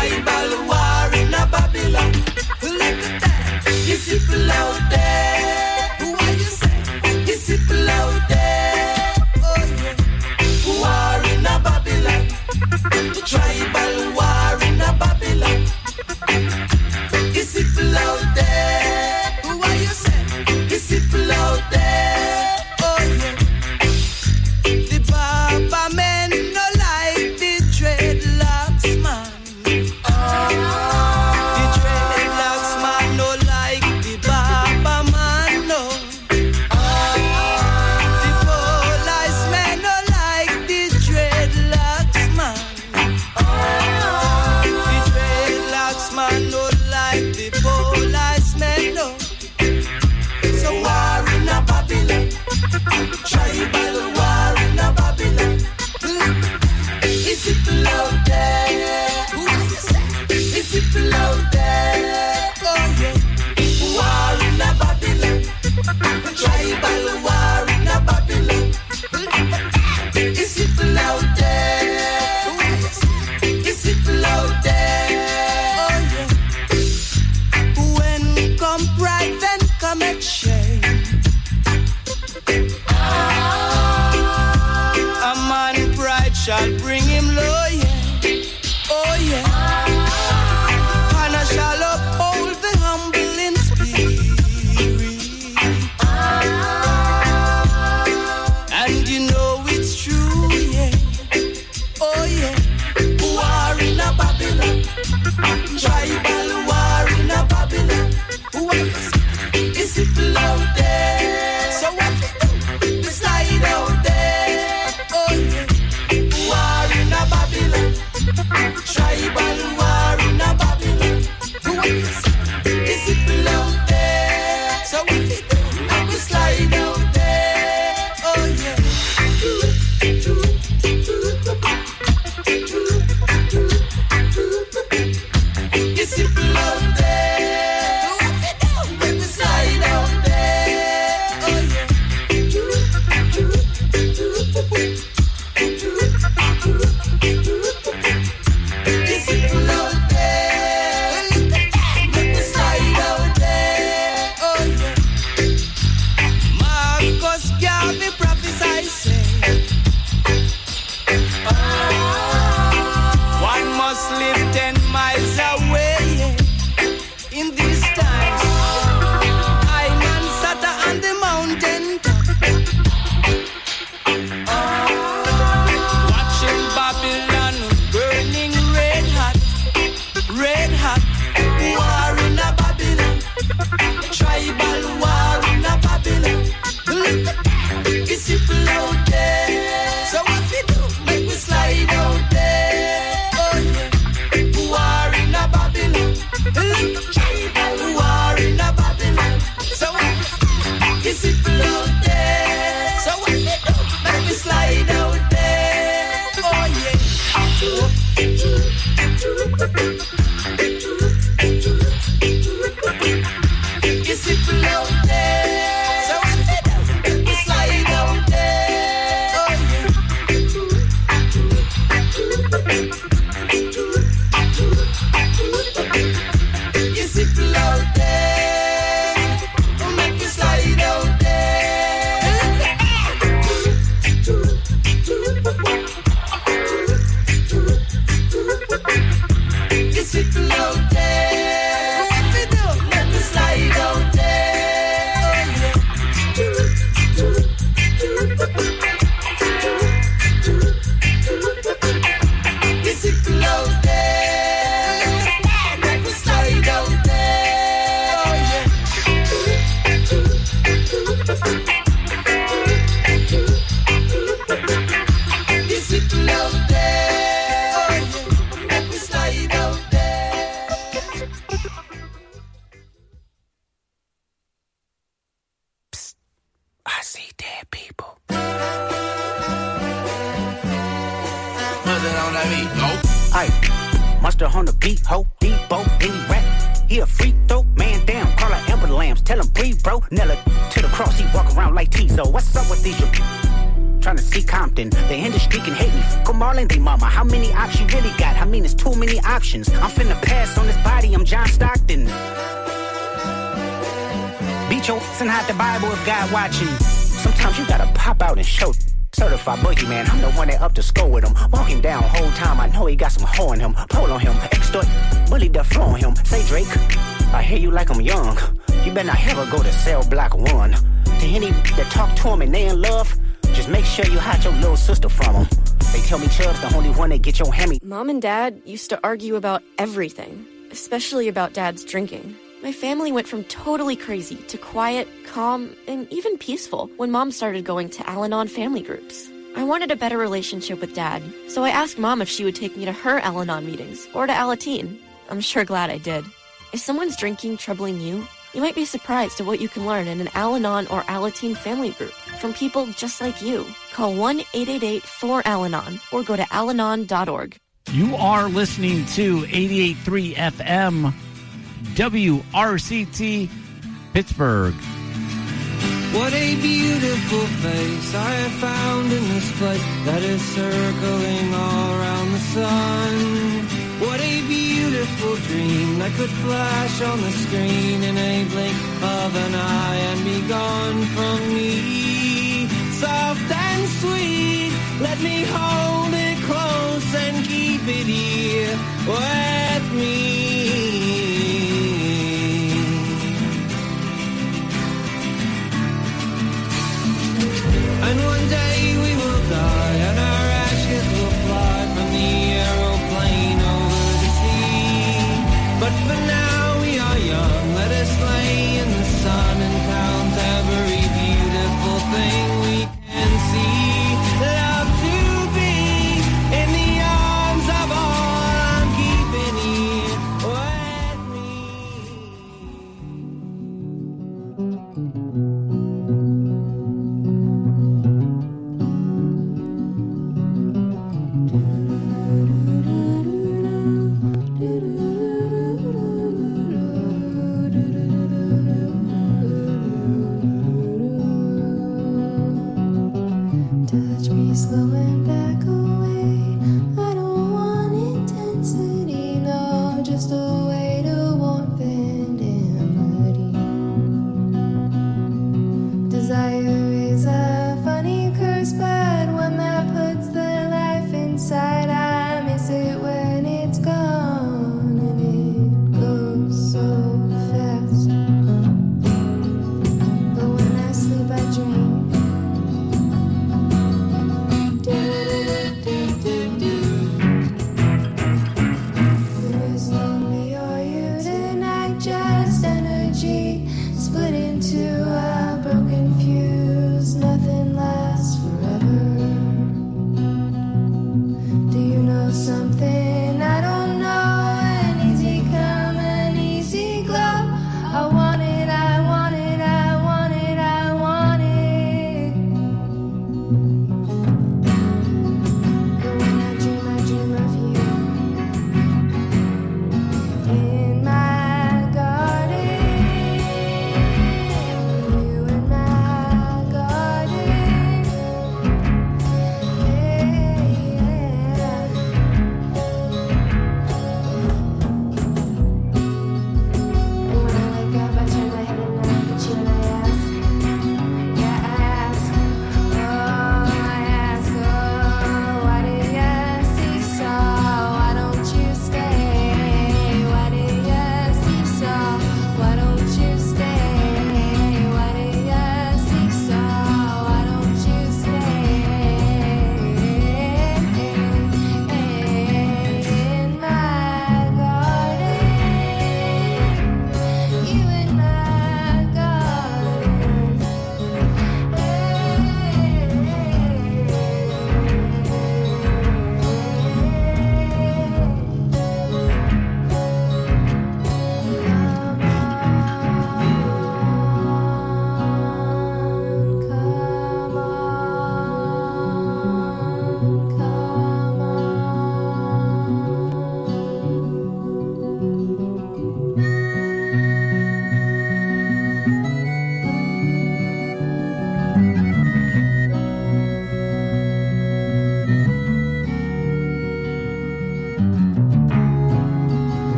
Tribal war in a Babylon. Look at that. Is people out there? Who are you saying? Is people out there? Oh yeah. War in a Babylon. Tribal war in a Babylon. Is people out there? Who are you saying? Is people out there? Oh yeah. The Baba men no like the dreadlocks man. The dreadlocks man no like the Baba man no. The police men no like the dreadlocks man. The dreadlocks man no like the police men no. So war in a Babylon, tribal war in a Babylon. Is it out there? Who is it? Is it out there? Oh yeah. War in a Babylon, tribal war in a Babylon. Is it out there? Who is it? Is it out there? Oh yeah. When come pride, then come exchange. A man pride shall bring him low, yeah. Oh yeah. And I shall uphold the humble in spirit. And you know it's true, yeah. Oh yeah. War in a Babylon. Tribal war in a Babylon. Who is it out there? So what we do? Slide out there. Oh yeah. War in a Babylon. Tribal war in a Babylon. Who is it out there? So what we do? Now we slide out there. Oh yeah. Is it out there? What we do? When we slide out there. Oh yeah. Is it out there? When we slide out there. Oh yeah. Marcus Garvey prophesied say, one must live 10 miles away in these times. I man sat on the mountain watching Babylon burning red hot, red hot. War in a Babylon, tribal war in a Babylon. Look at that, it's people out there. So what we do? Make we slide out there. Oh yeah, war in a Babylon. Look at tribal war in a Babylon. So what is people out there? So what we do? Make we slide out there. Oh yeah. Is people out there? So what we do? Make we slide out there. Oh yeah. Is people out there? Make we slide out there. Is people out there? What we do? Make we slide out there. Is people out there? Make we slide out there. Oh yeah. Is people out there? Oh yeah. Make we slide out there. Psst. I see dead people. On that beat, go. Aye, monster on the beat, ho, Debo, any rap. He a free throw, man down, call out Amber Lambs, tell him breathe, bro. Nella to the cross, he walk around like Tizo. What's up with these? trying to see Compton. The industry can hate me. Fuck 'em all and they mama. How many options you really got? I mean, it's too many options. I'm finna pass on this body. I'm John Stockton. Beat your ass and hide the Bible if God watching. Sometimes you gotta pop out and show. Certified boogeyman, I'm the one that up to score with him. Walk him down whole time, I know he got some hoe in him. Pull on him, extort, bully the flow on him. Say Drake, I hear you like I'm young. You better not ever go to cell block 1. To any that talk to him and they in love, just make sure you hide your little sister from him. They tell me Chubb's the only one that get your Hemi. Mom and Dad used to argue about everything, especially about Dad's drinking. My family went from totally crazy to quiet, calm, and even peaceful when Mom started going to Al-Anon family groups. I wanted a better relationship with Dad, so I asked Mom if she would take me to her Al-Anon meetings or to Alateen. I'm sure glad I did. If someone's drinking troubling you, you might be surprised at what you can learn in an Al-Anon or Alateen family group from people just like you. Call 1-888-4-ALANON or go to alanon.org. You are listening to 88.3 FM. WRCT Pittsburgh. What a beautiful face I have found in this place that is circling all around the sun. What a beautiful dream that could flash on the screen in a blink of an eye and be gone from me. Soft and sweet, let me hold it close and keep it here with me. And one day we will die, and our ashes will fly from the aeroplane over the sea. But for now we are young, let us lay in the sun and count every beautiful thing we can see. Love to be in the arms of all I'm keeping here with me. Touch me slow and back away. I don't want intensity, no, just a way to warmth and amity. Desire is a funny curse, but one that puts the life inside. I miss it when it's gone, and it goes so fast. But when I sleep, I dream. Do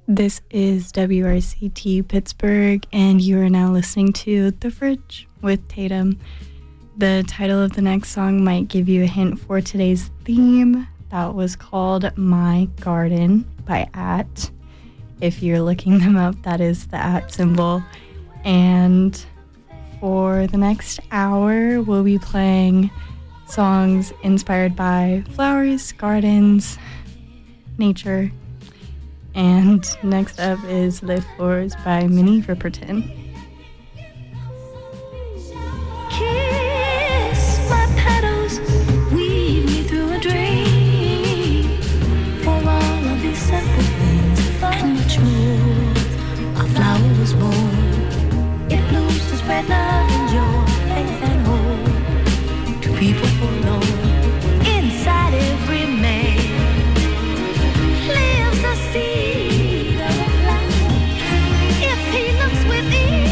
This is WRCT Pittsburgh, and you are now listening to The Fridge with Tatum. The title of the next song might give you a hint for today's theme. That was called My Garden by At. If you're looking them up, that is the at symbol. And for the next hour, we'll be playing songs inspired by flowers, gardens, nature. And next up is Les Fleurs by Minnie Riperton. Kiss my petals, weave me through a dream. For all of these simple things and much more, a flower was born. It blooms to spread love and joy, faith and hope to people forlorn. Inside every man lives a seed of a flower. If he looks within,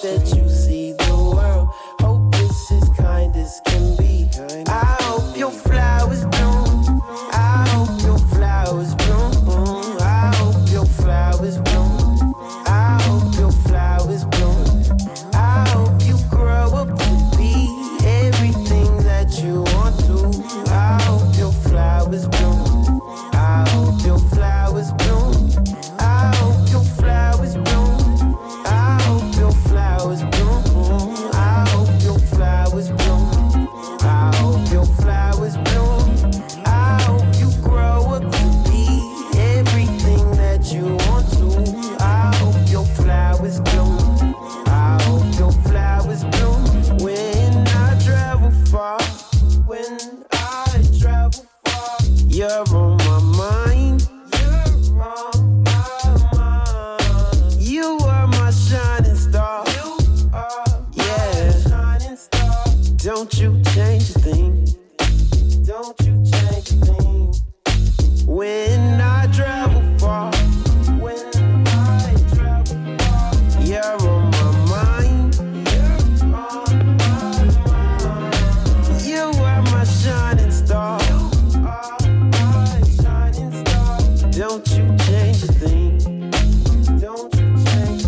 that you see the world. Hope this is kind as can be. I hope your flowers bloom. I hope your flowers bloom. I hope your flowers bloom. I hope your flowers bloom. I hope you grow up to be everything that you want to. I hope your flowers bloom. I hope your flowers bloom. I hope your flowers bloom. I hope your flowers bloom. I hope your flowers bloom. I hope your flowers bloom. I hope you grow up to be everything that you want to. I hope your flowers bloom. I hope your flowers bloom. When I travel far, when I travel far, you're on my mind. You're on my mind. You are my shining star. You are my shining star. Don't you change a thing. Don't you change a thing. When I travel far, when I travel far, you're on my mind. You're on my mind. You are my shining star. You are my shining star. Don't you change a thing. Don't you change a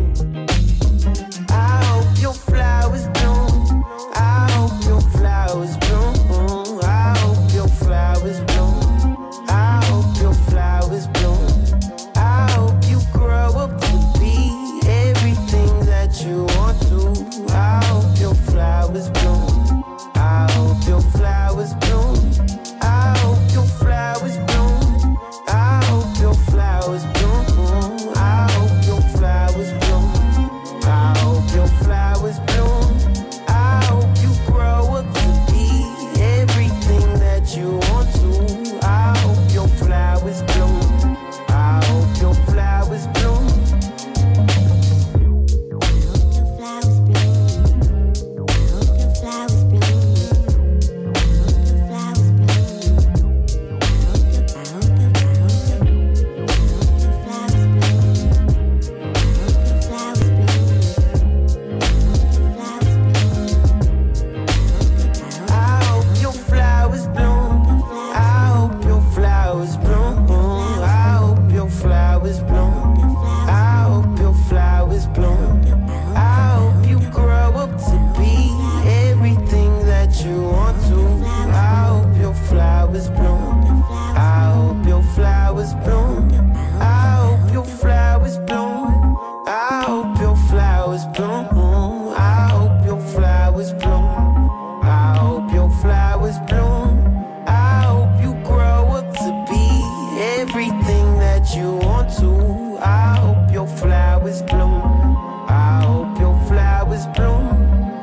thing. I hope your flowers bloom. I hope your flowers bloom. I hope your flowers bloom. I hope your flowers bloom. I hope you grow up to be everything that you want to. I hope your flowers bloom. I hope your flowers bloom. I hope your flowers bloom. I hope your flowers bloom. I hope your flowers bloom. I hope your flowers bloom. I hope you grow up to be everything that you want to. I hope your flowers bloom. I hope your flowers bloom. I hope your flowers bloom. I hope your flowers bloom. I hope your flowers bloom. I hope your flowers bloom. I hope you grow up to be everything that you want to. I hope your flowers bloom. I hope your flowers bloom. I hope your flowers bloom. I hope your flowers bloom. I hope your flowers bloom. I hope your flowers bloom. I hope you grow up to be everything that you want to. I hope your flowers bloom. I hope your flowers bloom.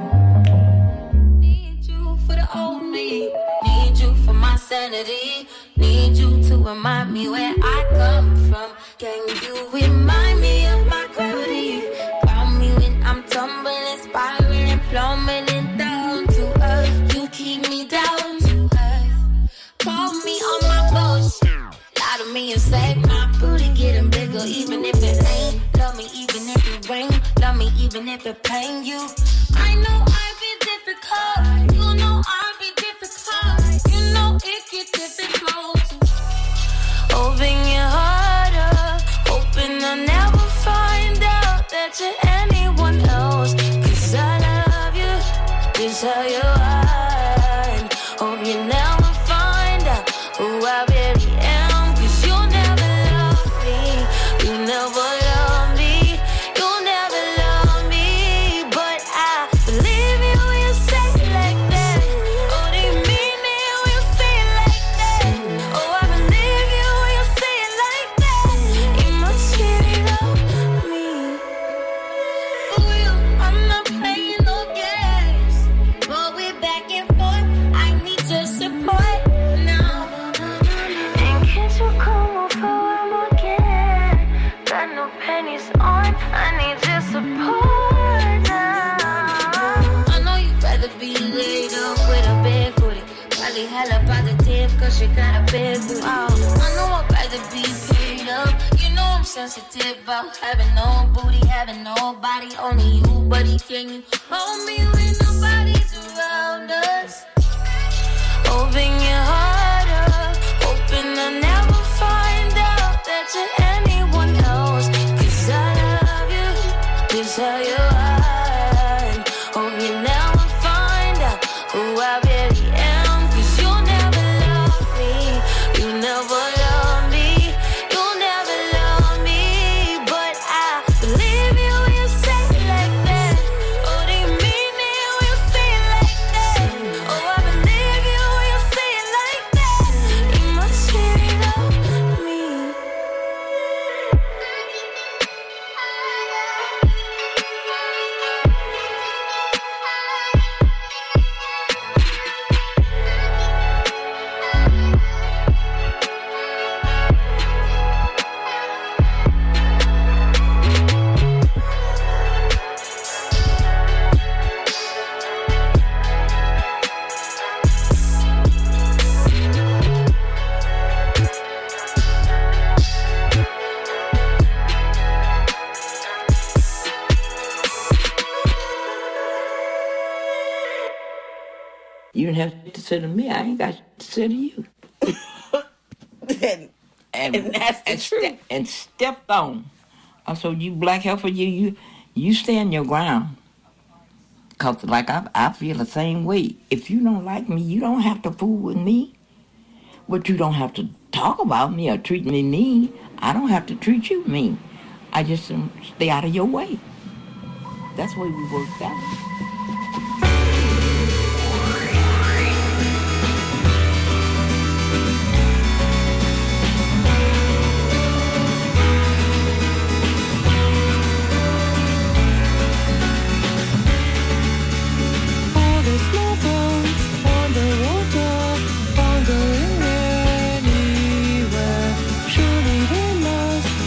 Need you for the old me. Need you for my sanity. Need you to remind me where I come from. Can you remind me of my gravity? Ground me when I'm tumbling, spiraling, plummeting down to earth. You keep me down to earth. Call me on my bullshit. Lie to me and say my booty getting bigger, even if it ain't. Love me even if it rain. Love me even if it pain you. I know I be difficult. You know I be difficult. You know it get difficult. Open your heart up. Hoping I'll never find out that you're anyone else. 'Cause I love you just how you are. Hope you never find out who I really am. 'Cause you'll never love me. You never love me. You'll never love me. But I believe you when you say it like that. Oh, do you mean it when you say it like that? Oh, I believe you when you say it like that. You must really love me. For real, I'm not playing no games. But we're back and forth. I need your support now. And can't you come over one more again? Got no pennies on. I need your support now. I know you'd rather be laid up with a big booty. Probably hella positive 'cause you got a big booty. I know I'd rather be paid up. You know I'm sensitive about having no booty, having nobody, only you, buddy. Can you hold me when nobody's around us? Open your heart up, hoping I'll never find out that you're anyone else. 'Cause I love you, just how you are. Hope you never find out who I really am. 'Cause you'll never love me, you never love me, you'll never love me. But I believe you when you say it like that. Oh, do you mean it when you say it like that? Oh, I believe you when you say it like that. You must really love me. You didn't have to say to me. I ain't got to say to you. and that's the truth. And stepped on. So you black heifer, you stand your ground. Cause like I feel the same way. If you don't like me, you don't have to fool with me. But you don't have to talk about me or treat me mean. I don't have to treat you mean. I just stay out of your way. That's the way we worked out.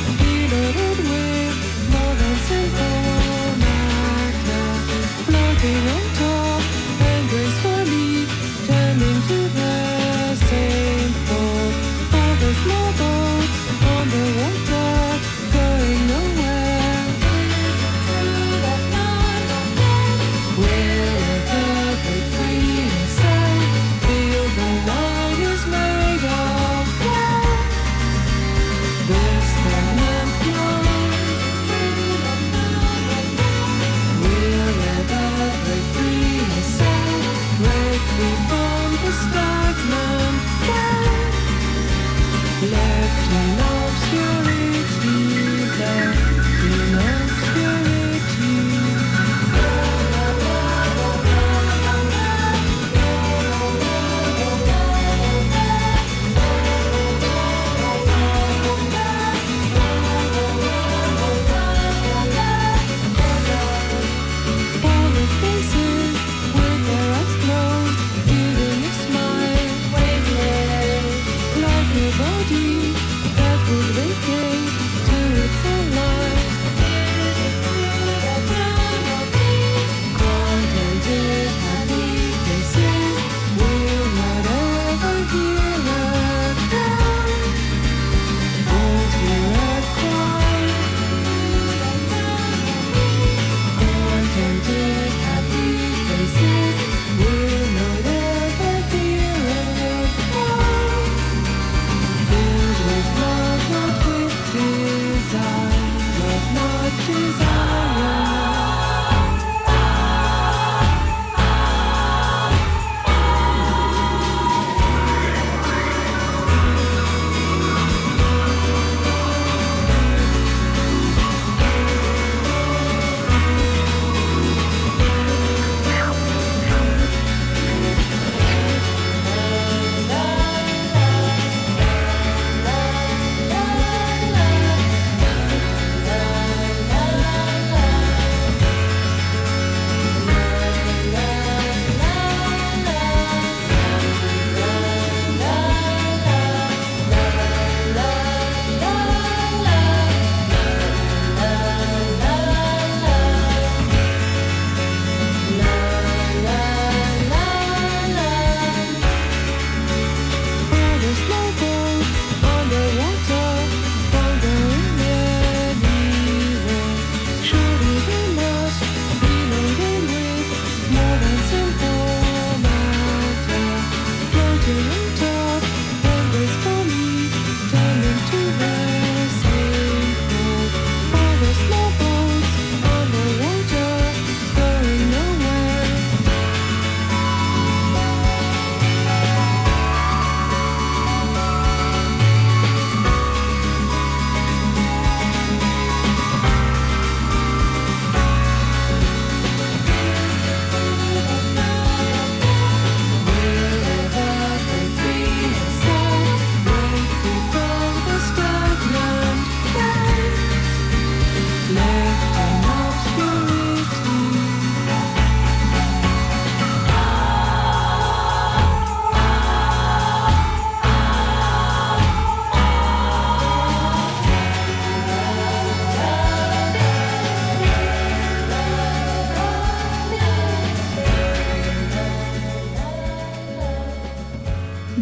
Floating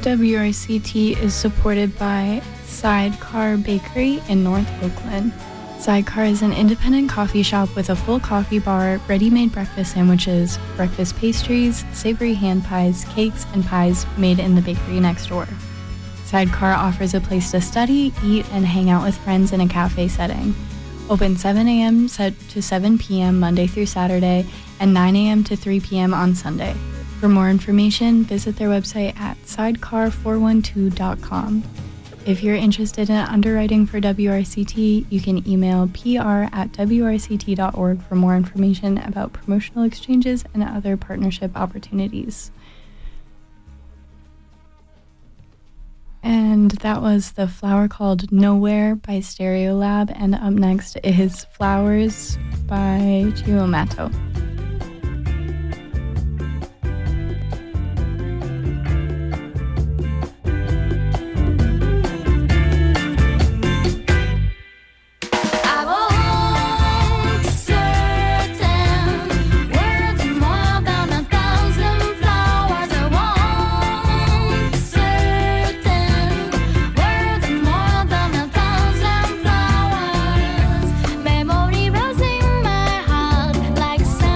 WRCT is supported by Sidecar Bakery in North Oakland. Sidecar is an independent coffee shop with a full coffee bar, ready-made breakfast sandwiches, breakfast pastries, savory hand pies, cakes, and pies made in the bakery next door. Sidecar offers a place to study, eat, and hang out with friends in a cafe setting. Open 7 a.m. to 7 p.m. Monday through Saturday and 9 a.m. to 3 p.m. on Sunday. For more information, visit their website at sidecar412.com. If you're interested in underwriting for WRCT, you can email pr@wrct.org for more information about promotional exchanges and other partnership opportunities. And that was the flower called Nowhere by Stereolab, and up next is Flowers by Chio Mato. Memory rose in my heart like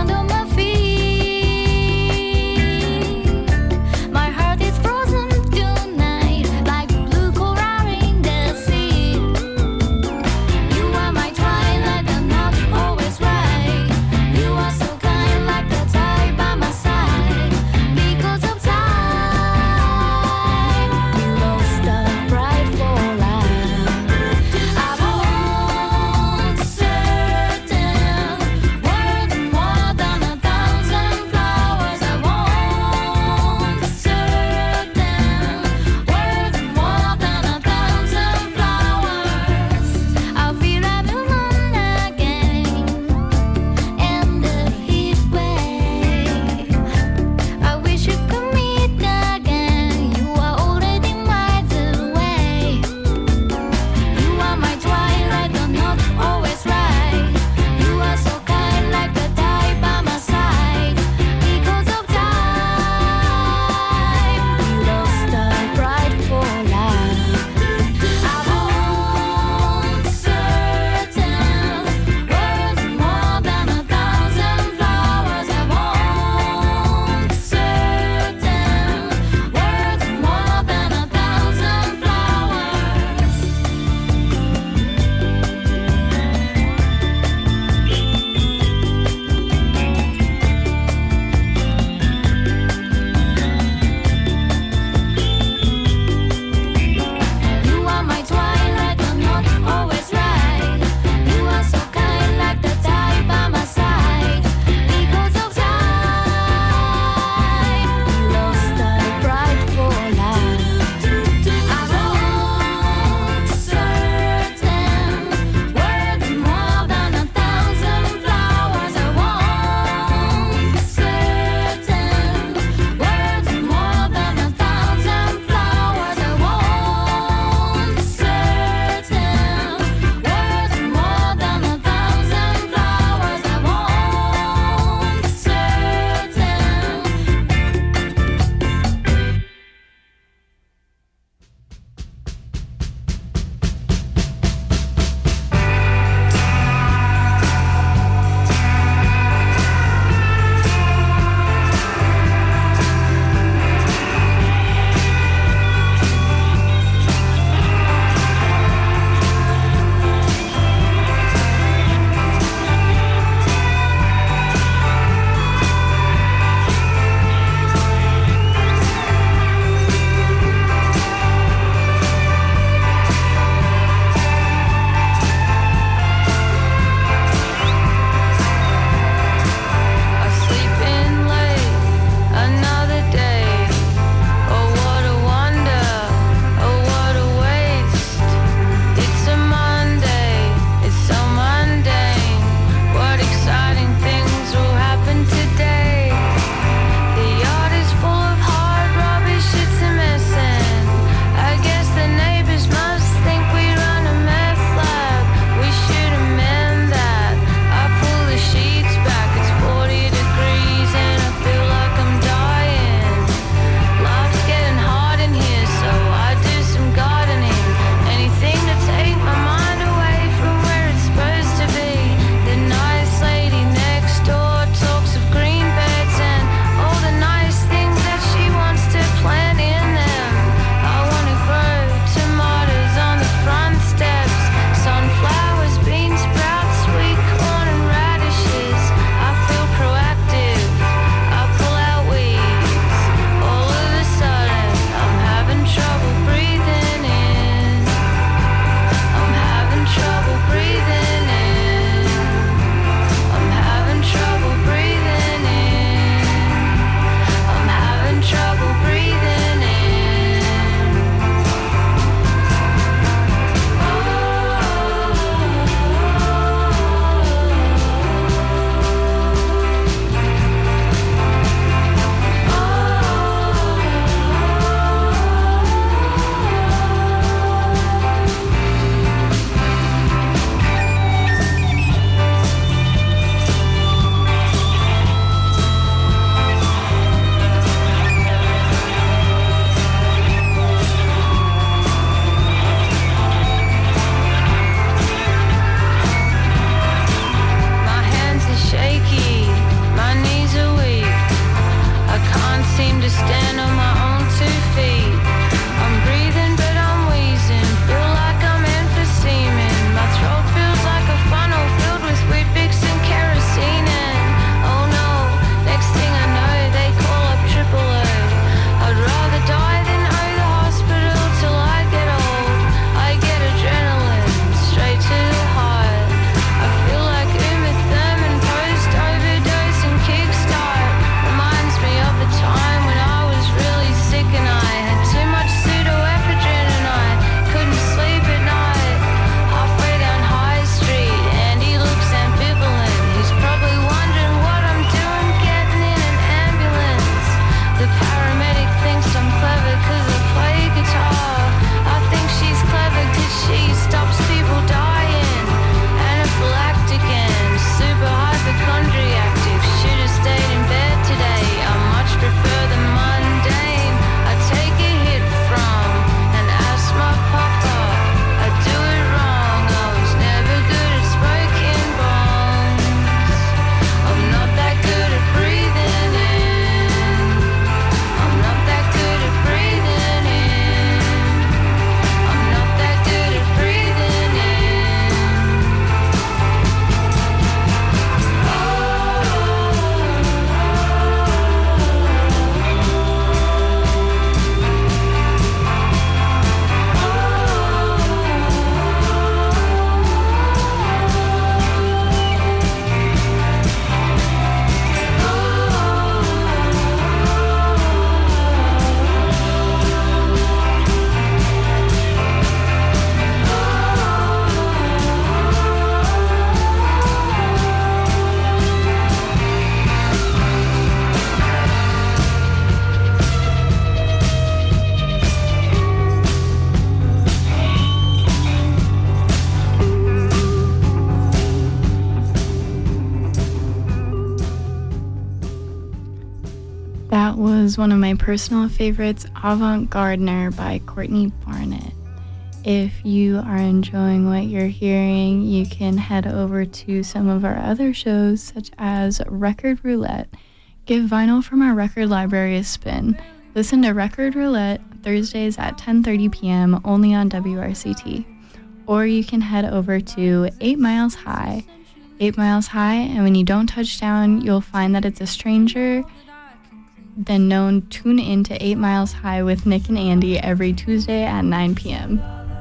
That was one of my personal favorites, Avant Gardener by Courtney Barnett. If you are enjoying what you're hearing, you can head over to some of our other shows, such as Record Roulette. Give vinyl from our record library a spin. Listen to Record Roulette Thursdays at 10:30 p.m. only on WRCT. Or you can head over to 8 Miles High. 8 Miles High, and when you don't touch down, you'll find that it's a stranger then known. Tune in to 8 Miles High with Nick and Andy every Tuesday at 9 p.m.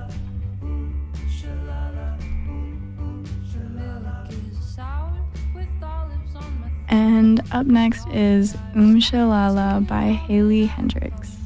And up next is Shalala by Haley Hendrix.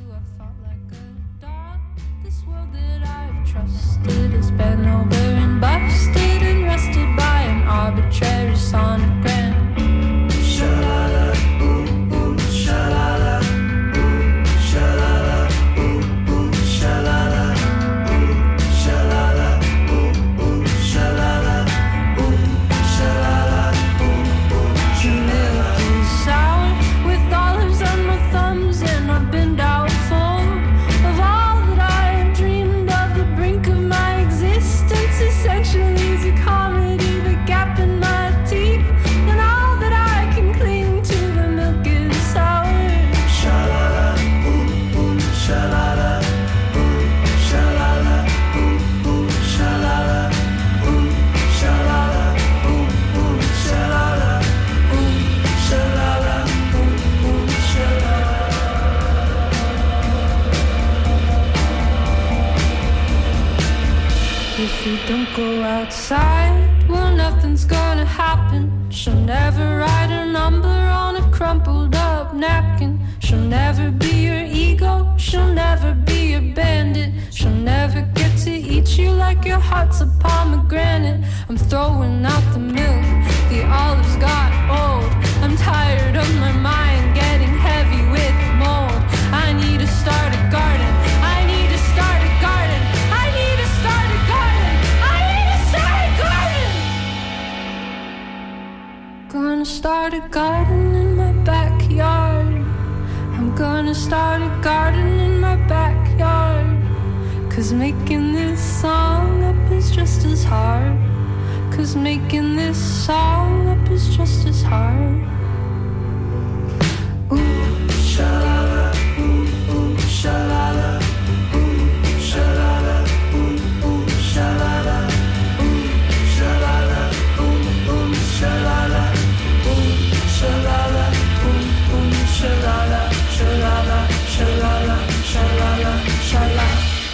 It's been over and busted and rusted by an arbitrary sonogram. Shalala, ooh, ooh, shalala, ooh, shalala, ooh, ooh, shalala, ooh, shalala, ooh, ooh, shalala, ooh, shalala, ooh, ooh, your milk is sour with olives on my thumbs, and I've been doubtful of all that I have dreamed of. The brink of my existence essentially is a comedy, the gap in my teeth, and all that I can cling to. The milk is sour. Shalala, ooh, ooh, shalala, ooh, shalala, ooh, ooh, shalala, ooh, shalala, ooh, ooh, shalala, ooh, shalala, ooh, ooh, shalala. If you don't go outside, well, nothing's gonna happen. She'll never write her number on a crumpled up napkin. She'll never be your ego, she'll never be your bandit. She'll never get to eat you like your heart's a pomegranate. I'm throwing out the milk, the olives got old. I'm tired of my mind getting heavy with mold. I need to start a garden, I need to start a garden, I need to start a garden, I need to start a garden. Gonna start a garden in my backyard. I'm gonna start a garden in my backyard. 'Cause making this song up is just as hard. 'Cause making this song up is just as hard. Ooh, shalala, ooh, ooh, shalala, ooh, shalala, ooh, ooh, shalala, ooh, shalala, ooh, ooh, shalala, ooh, shalala, ooh, ooh, shalala, shalala, shalala, shalala, shalala.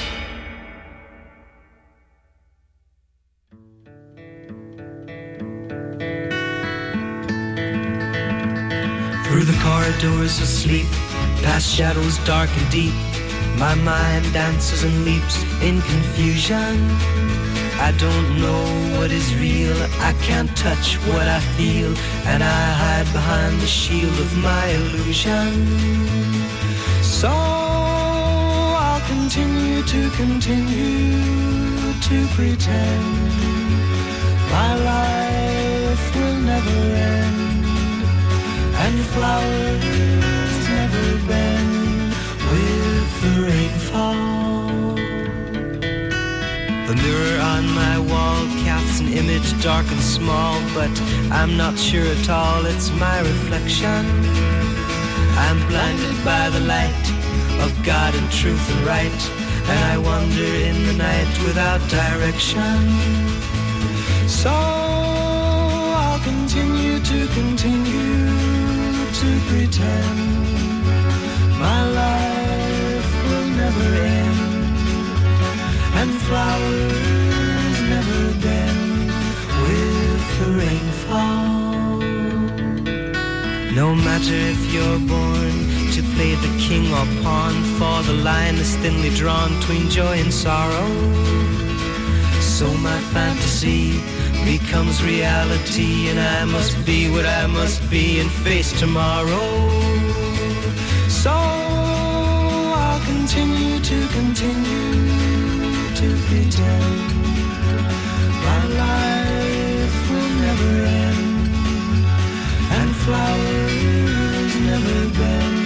Through the corridors asleep, past shadows dark and deep, my mind dances and leaps in confusion. I don't know what is real, I can't touch what I feel, and I hide behind the shield of my illusion. So I'll continue to pretend my life will never end. And flowers never bend with the rainfall. The mirror on my wall casts an image dark and small, but I'm not sure at all it's my reflection. I'm blinded by the light of God and truth and right, and I wander in the night without direction. So I'll continue to pretend my life will never end, and flowers never bend with the rainfall. No matter if you're born to play the king or pawn, for the line is thinly drawn between joy and sorrow. So my fantasy becomes reality, and I must be what I must be and face tomorrow. So I'll continue to pretend my life will never end, and flowers never bend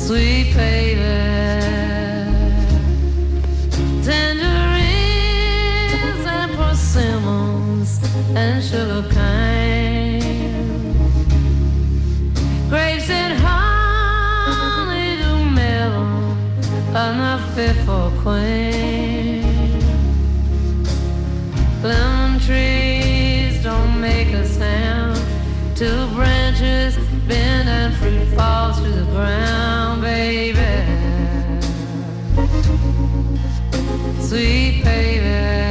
sweet baby. Tangerines and persimmons and sugar cane, grapes and honey to melon, enough fit for a queen. Lemon trees don't make a sound, two branches bend and fruit falls to the ground, baby. Sweet baby.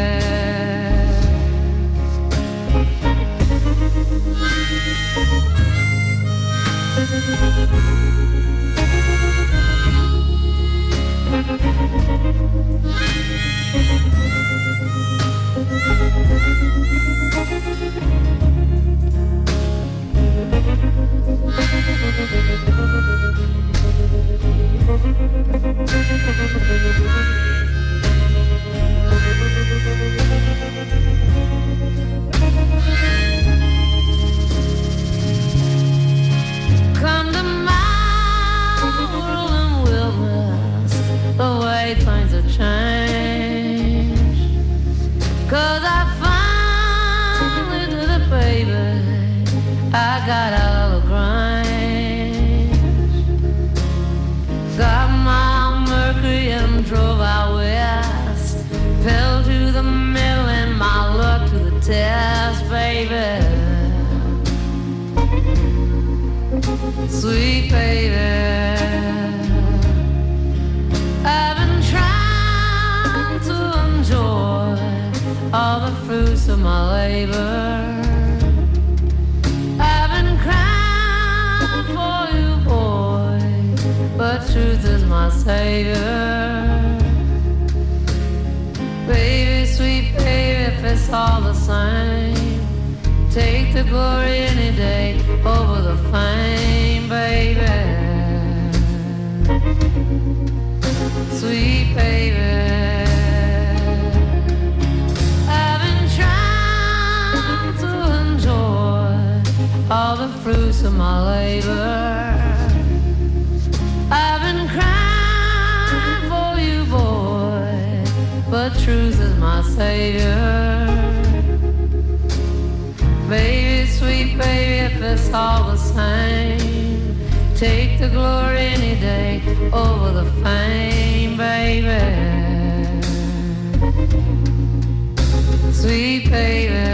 Come to my world and wilderness, the way things have changed. 'Cause I finally did it, baby. I got out of the grange, got my Mercury and drove out west, fell to the middle and my luck to the test, baby. Sweet baby, I've been trying to enjoy all the fruits of my labor. I've been crying for you, boy, but truth is my savior. Baby, sweet baby, if it's all the same, take the glory any day over the fame, baby. Sweet baby, I've been trying to enjoy all the fruits of my labor. I've been crying for you, boy, but truth is my savior. Baby, sweet baby, if it's all the same, take the glory any day over the fame, baby. Sweet baby.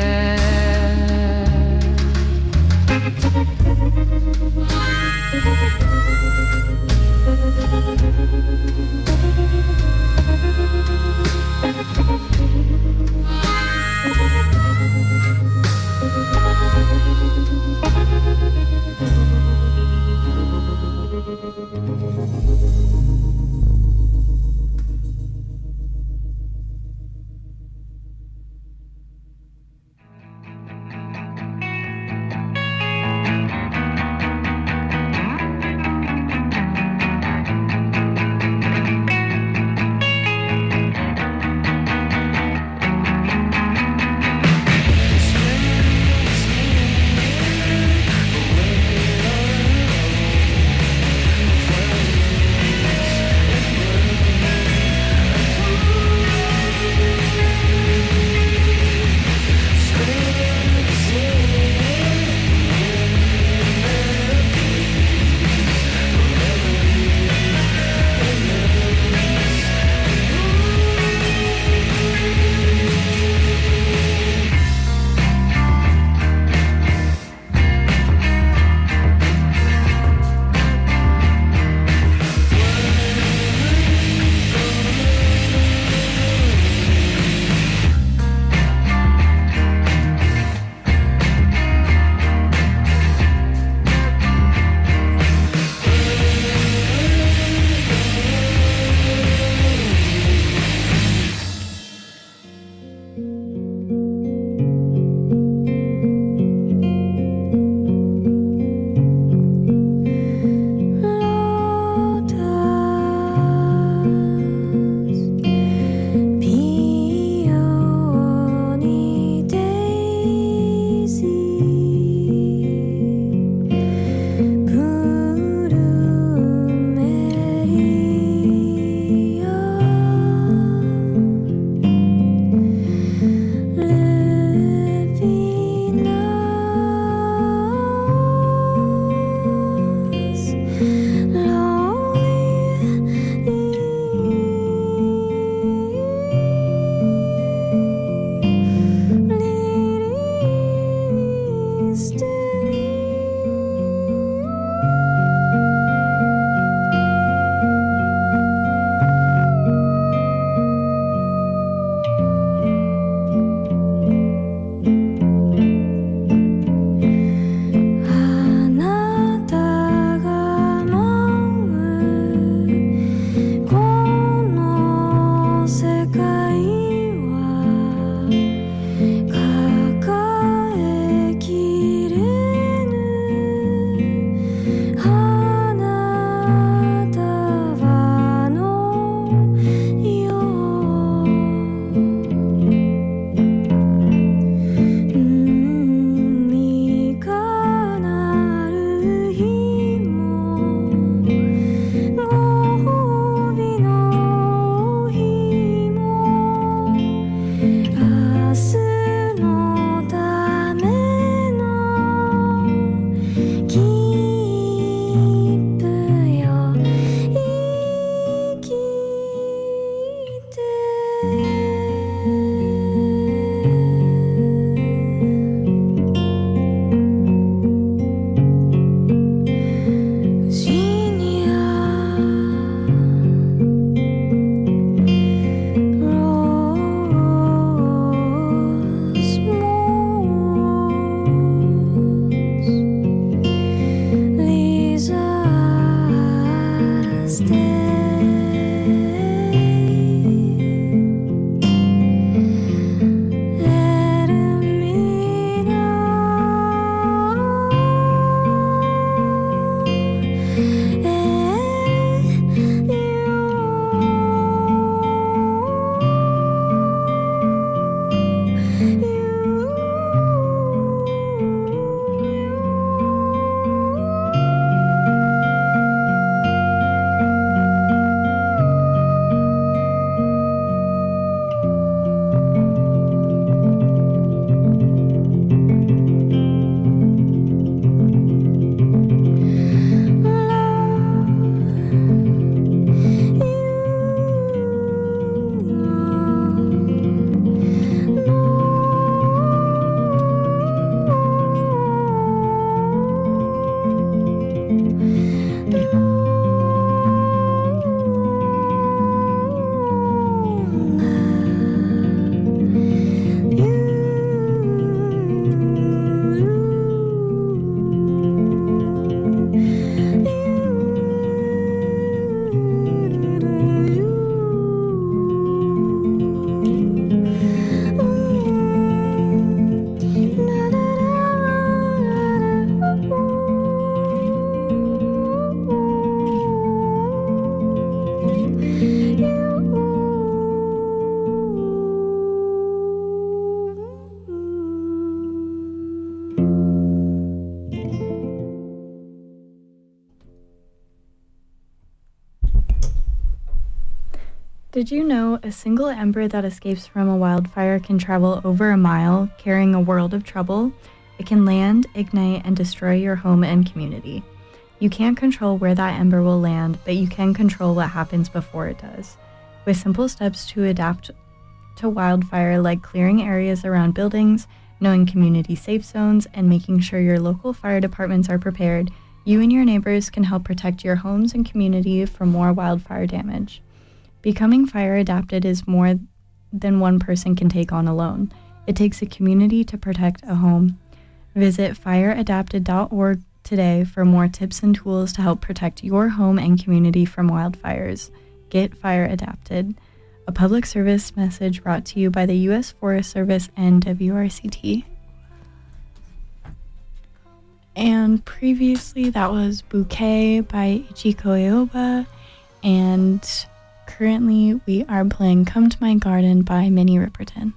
Did you know a single ember that escapes from a wildfire can travel over a mile, carrying a world of trouble? It can land, ignite, and destroy your home and community. You can't control where that ember will land, but you can control what happens before it does. With simple steps to adapt to wildfire, like clearing areas around buildings, knowing community safe zones, and making sure your local fire departments are prepared, you and your neighbors can help protect your homes and community from more wildfire damage. Becoming fire adapted is more than one person can take on alone. It takes a community to protect a home. Visit fireadapted.org today for more tips and tools to help protect your home and community from wildfires. Get fire adapted. A public service message brought to you by the U.S. Forest Service and WRCT. And previously that was Bouquet by Ichiko Aoba, and currently we are playing Come to My Garden by Minnie Riperton.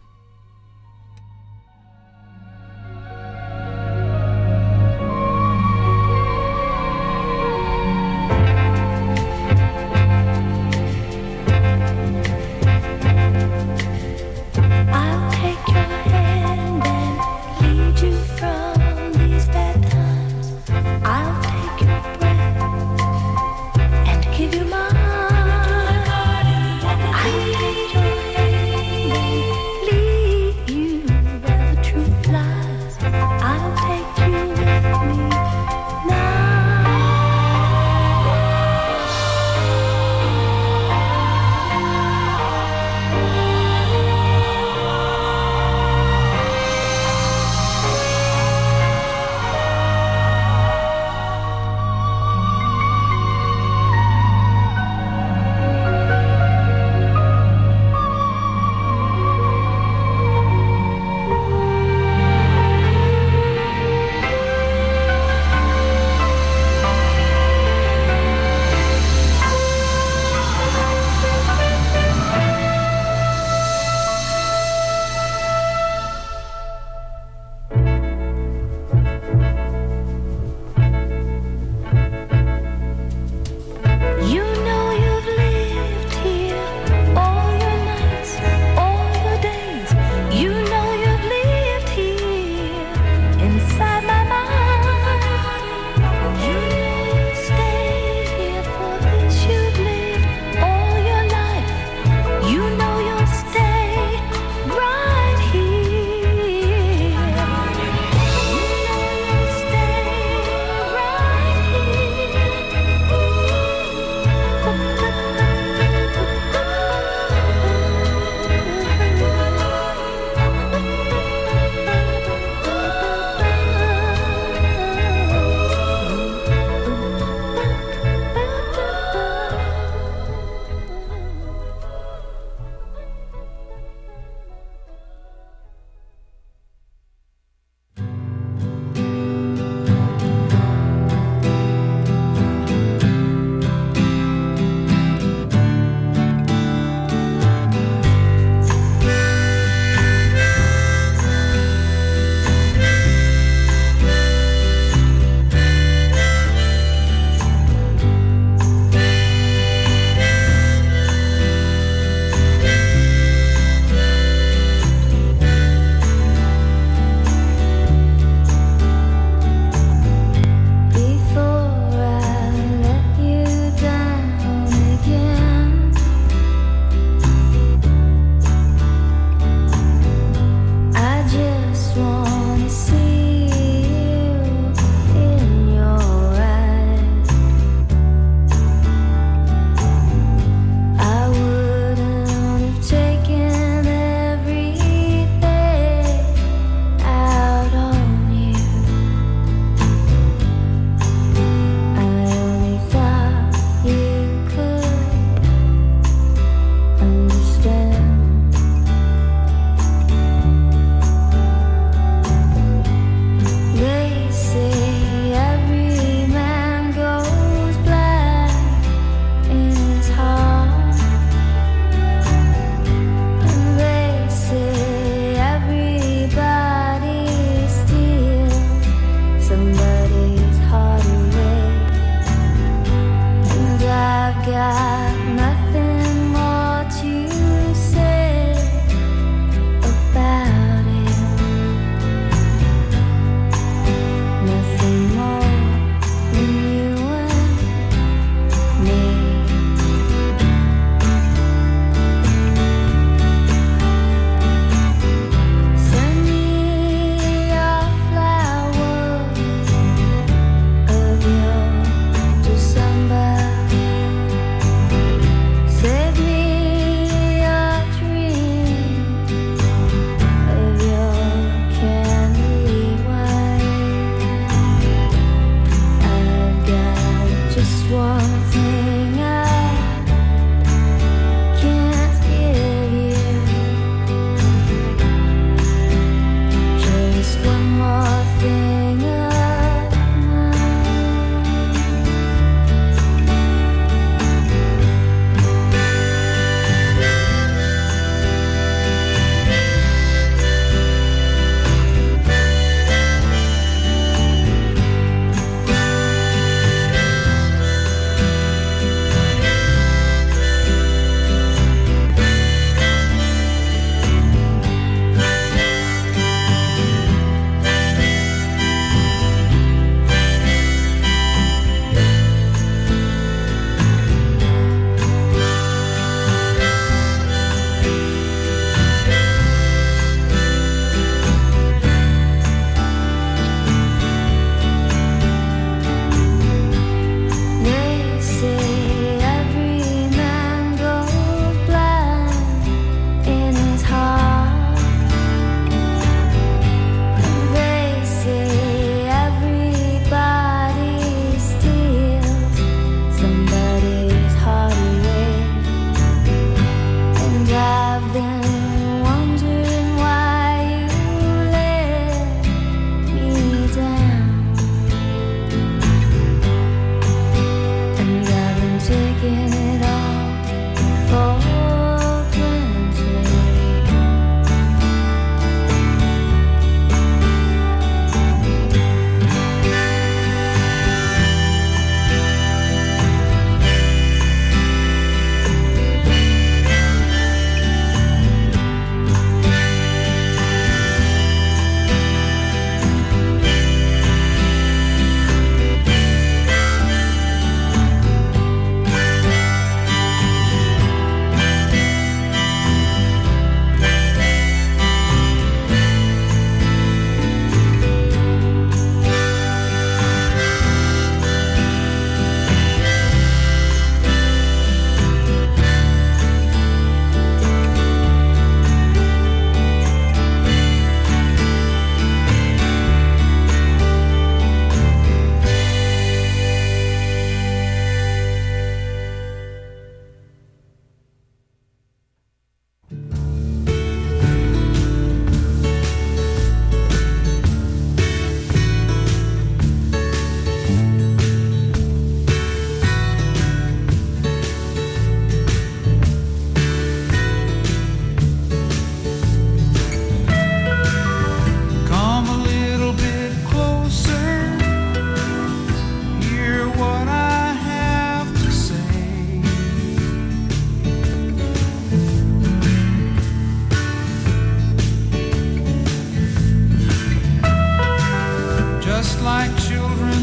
I'll take your hand and lead you from these bad times. I'll take your breath and give you mine. I'll take your hand and lead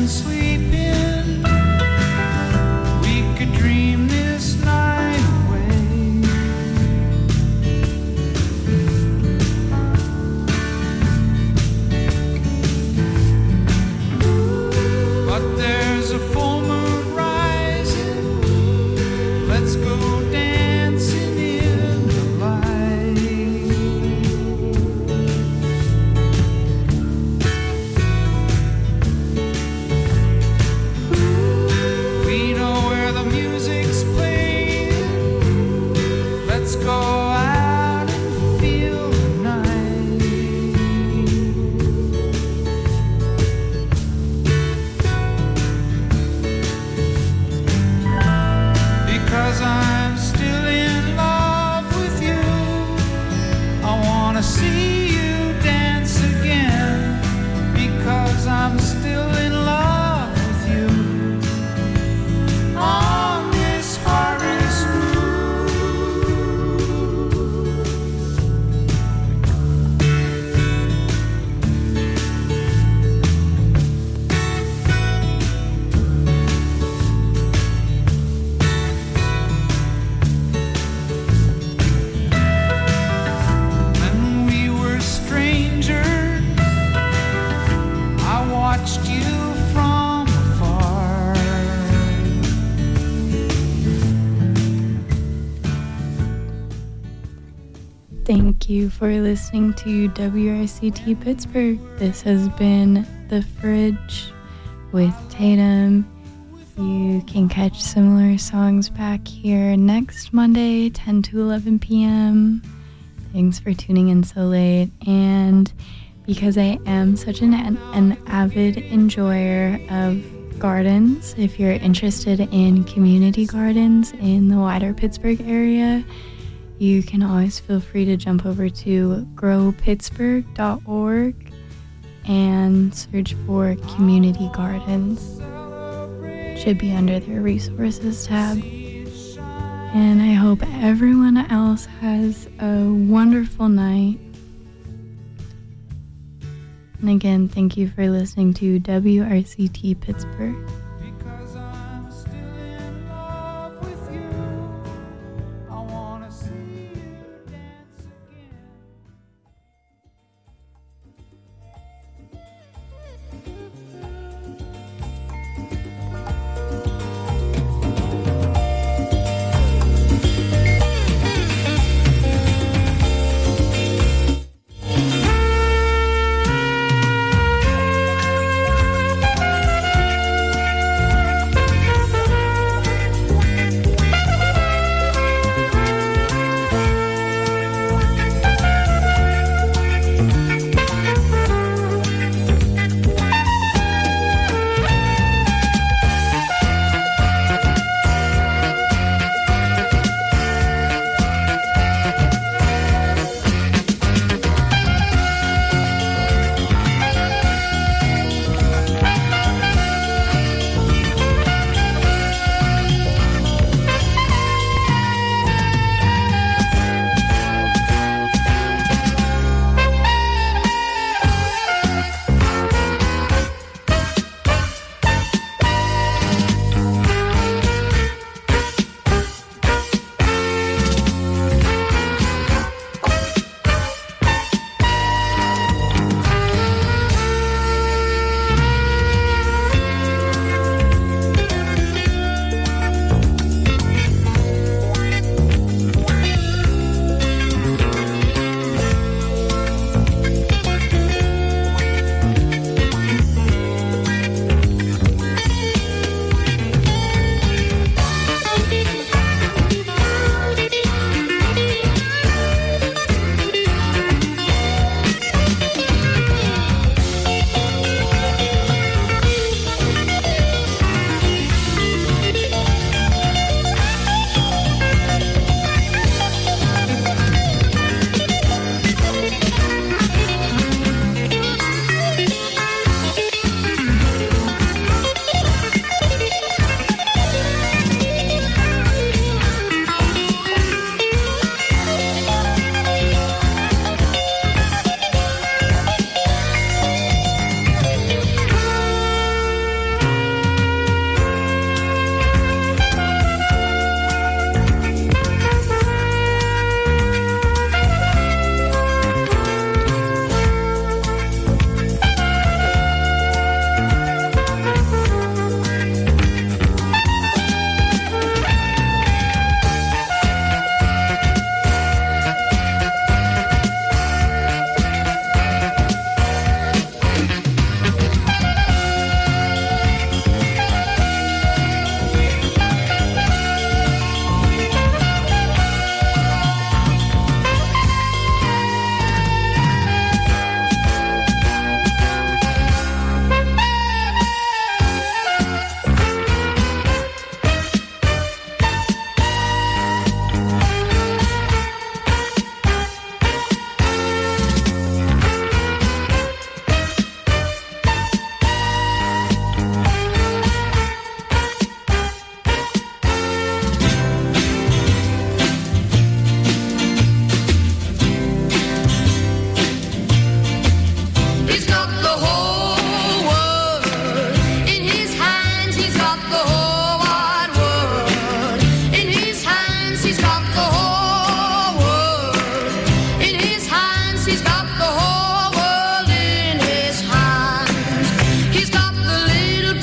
sleeping, we could dream this night away. But there's a full moon rising, let's go dancing in the light. We know where the music's playing, let's go out and feel the night. Because I'm still in love with you, I wanna see you dance again. Because I'm still in love with you on this harvest when we were strangers. I watched you from afar. Thank you for listening to WRCT Pittsburgh. This has been The Fridge with Tatum. You can catch similar songs back here next Monday, 10 to 11 p.m. Thanks for tuning in so late. And because I am such an avid enjoyer of gardens, if you're interested in community gardens in the wider Pittsburgh area, you can always feel free to jump over to growpittsburgh.org and search for community gardens. Should be under their resources tab. And I hope everyone else has a wonderful night. And again, thank you for listening to WRCT Pittsburgh.